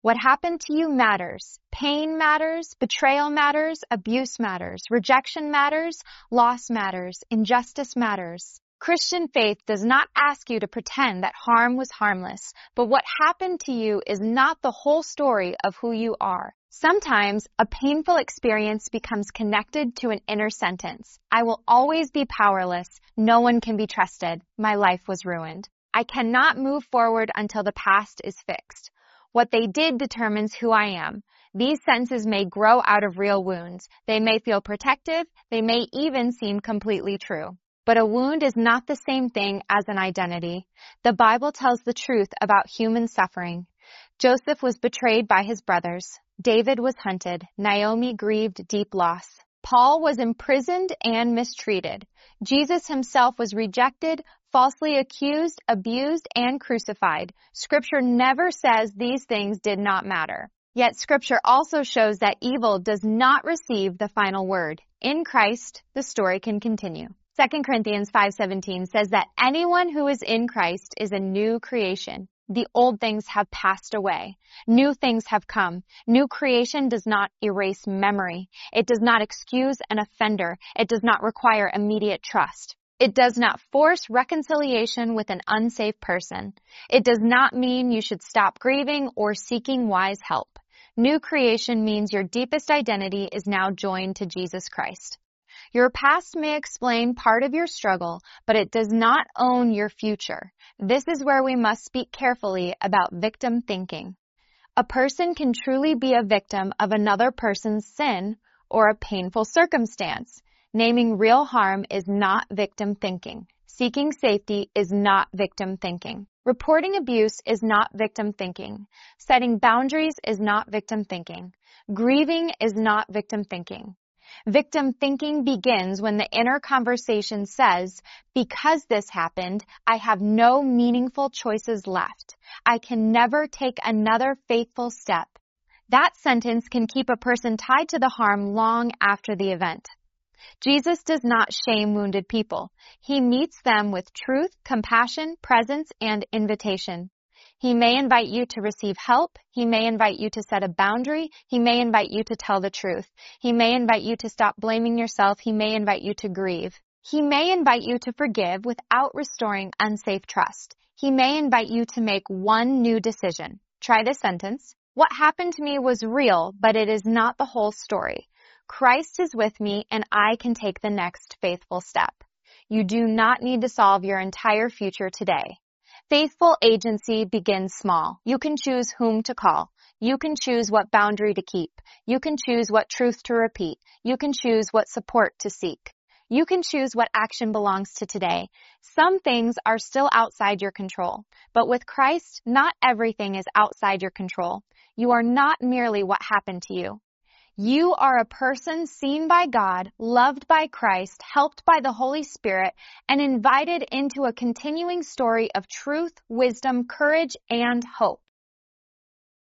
What happened to you matters. Pain matters, betrayal matters, abuse matters, rejection matters, loss matters, injustice matters. Christian faith does not ask you to pretend that harm was harmless, but what happened to you is not the whole story of who you are. Sometimes a painful experience becomes connected to an inner sentence. I will always be powerless. No one can be trusted. My life was ruined. I cannot move forward until the past is fixed. What they did determines who I am. These sentences may grow out of real wounds. They may feel protective. They may even seem completely true. But a wound is not the same thing as an identity. The Bible tells the truth about human suffering. Joseph was betrayed by his brothers. David was hunted. Naomi grieved deep loss. Paul was imprisoned and mistreated. Jesus himself was rejected, falsely accused, abused, and crucified. Scripture never says these things did not matter. Yet Scripture also shows that evil does not receive the final word. In Christ, the story can continue. 2 Corinthians 5:17 says that anyone who is in Christ is a new creation. The old things have passed away. New things have come. New creation does not erase memory. It does not excuse an offender. It does not require immediate trust. It does not force reconciliation with an unsafe person. It does not mean you should stop grieving or seeking wise help. New creation means your deepest identity is now joined to Jesus Christ. Your past may explain part of your struggle, but it does not own your future. This is where we must speak carefully about victim thinking. A person can truly be a victim of another person's sin or a painful circumstance. Naming real harm is not victim thinking. Seeking safety is not victim thinking. Reporting abuse is not victim thinking. Setting boundaries is not victim thinking. Grieving is not victim thinking. Victim thinking begins when the inner conversation says, because this happened, I have no meaningful choices left. I can never take another faithful step. That sentence can keep a person tied to the harm long after the event. Jesus does not shame wounded people. He meets them with truth, compassion, presence, and invitation. He may invite you to receive help. He may invite you to set a boundary. He may invite you to tell the truth. He may invite you to stop blaming yourself. He may invite you to grieve. He may invite you to forgive without restoring unsafe trust. He may invite you to make one new decision. Try this sentence. What happened to me was real, but it is not the whole story. Christ is with me, and I can take the next faithful step. You do not need to solve your entire future today. Faithful agency begins small. You can choose whom to call. You can choose what boundary to keep. You can choose what truth to repeat. You can choose what support to seek. You can choose what action belongs to today. Some things are still outside your control, but with Christ, not everything is outside your control. You are not merely what happened to you. You are a person seen by God, loved by Christ, helped by the Holy Spirit, and invited into a continuing story of truth, wisdom, courage, and hope.